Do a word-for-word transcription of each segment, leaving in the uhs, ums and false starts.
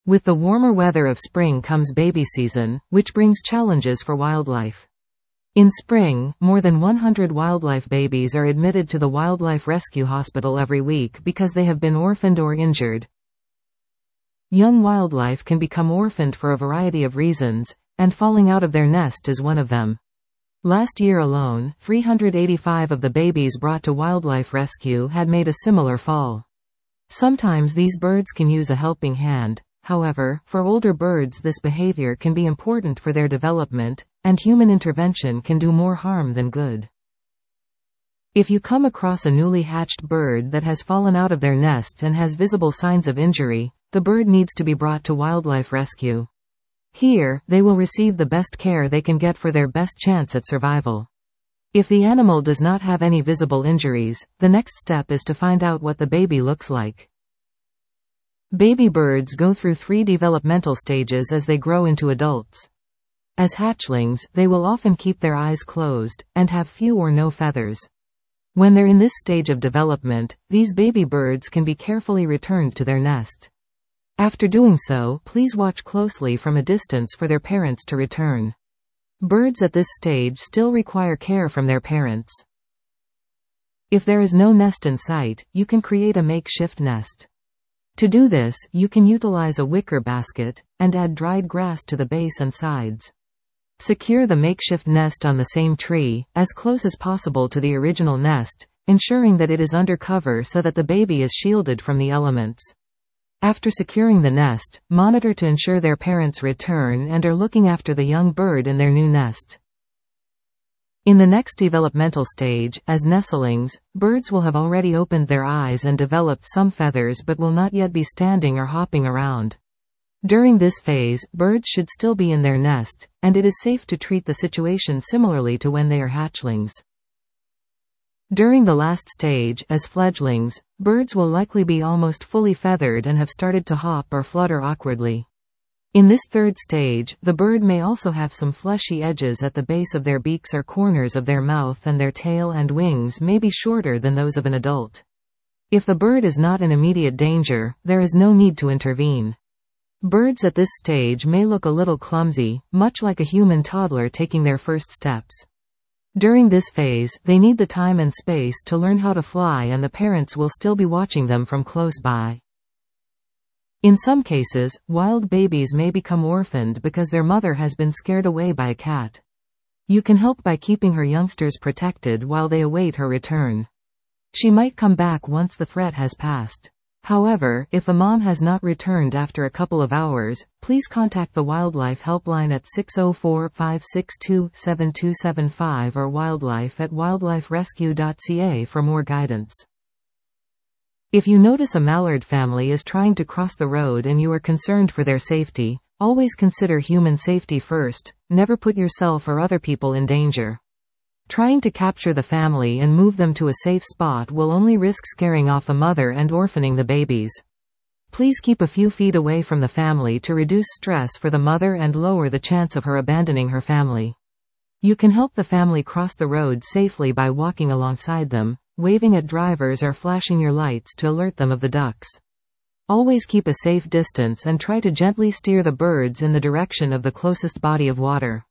With the warmer weather of spring comes baby season, which brings challenges for wildlife. In spring, more than one hundred wildlife babies are admitted to the Wildlife Rescue Hospital every week because they have been orphaned or injured. Young wildlife can become orphaned for a variety of reasons, and falling out of their nest is one of them. Last year alone, three hundred eighty-five of the babies brought to wildlife rescue had made a similar fall. Sometimes these birds can use a helping hand. However, for older birds this behavior can be important for their development, and human intervention can do more harm than good. If you come across a newly hatched bird that has fallen out of their nest and has visible signs of injury, the bird needs to be brought to wildlife rescue. Here, they will receive the best care they can get for their best chance at survival. If the animal does not have any visible injuries, the next step is to find out what the baby looks like. Baby birds go through three developmental stages as they grow into adults. As hatchlings, they will often keep their eyes closed, and have few or no feathers. When they're in this stage of development, these baby birds can be carefully returned to their nest. After doing so, please watch closely from a distance for their parents to return. Birds at this stage still require care from their parents. If there is no nest in sight, you can create a makeshift nest. To do this, you can utilize a wicker basket, and add dried grass to the base and sides. Secure the makeshift nest on the same tree, as close as possible to the original nest, ensuring that it is under cover so that the baby is shielded from the elements. After securing the nest, monitor to ensure their parents return and are looking after the young bird in their new nest. In the next developmental stage, as nestlings, birds will have already opened their eyes and developed some feathers but will not yet be standing or hopping around. During this phase, birds should still be in their nest, and it is safe to treat the situation similarly to when they are hatchlings. During the last stage, as fledglings, birds will likely be almost fully feathered and have started to hop or flutter awkwardly. In this third stage, the bird may also have some fleshy edges at the base of their beaks or corners of their mouth, and their tail and wings may be shorter than those of an adult. If the bird is not in immediate danger, there is no need to intervene. Birds at this stage may look a little clumsy, much like a human toddler taking their first steps. During this phase, they need the time and space to learn how to fly, and the parents will still be watching them from close by. In some cases, wild babies may become orphaned because their mother has been scared away by a cat. You can help by keeping her youngsters protected while they await her return. She might come back once the threat has passed. However, if the mom has not returned after a couple of hours, please contact the Wildlife Helpline at six oh four, five six two, seven two seven five or wildlife at wildlife rescue dot c a for more guidance. If you notice a mallard family is trying to cross the road and you are concerned for their safety, always consider human safety first. Never put yourself or other people in danger. Trying to capture the family and move them to a safe spot will only risk scaring off the mother and orphaning the babies. Please keep a few feet away from the family to reduce stress for the mother and lower the chance of her abandoning her family. You can help the family cross the road safely by walking alongside them, waving at drivers or flashing your lights to alert them of the ducks. Always keep a safe distance and try to gently steer the birds in the direction of the closest body of water.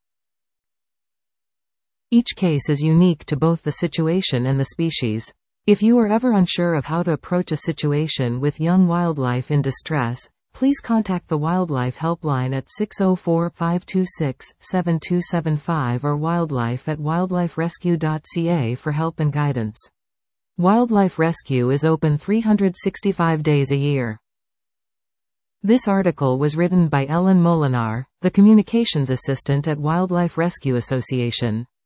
Each case is unique to both the situation and the species. If you are ever unsure of how to approach a situation with young wildlife in distress, please contact the Wildlife Helpline at six oh four, five two six, seven two seven five or wildlife at wildlife rescue dot c a for help and guidance. Wildlife Rescue is open three hundred sixty-five days a year. This article was written by Ellen Molinar, the Communications Assistant at Wildlife Rescue Association.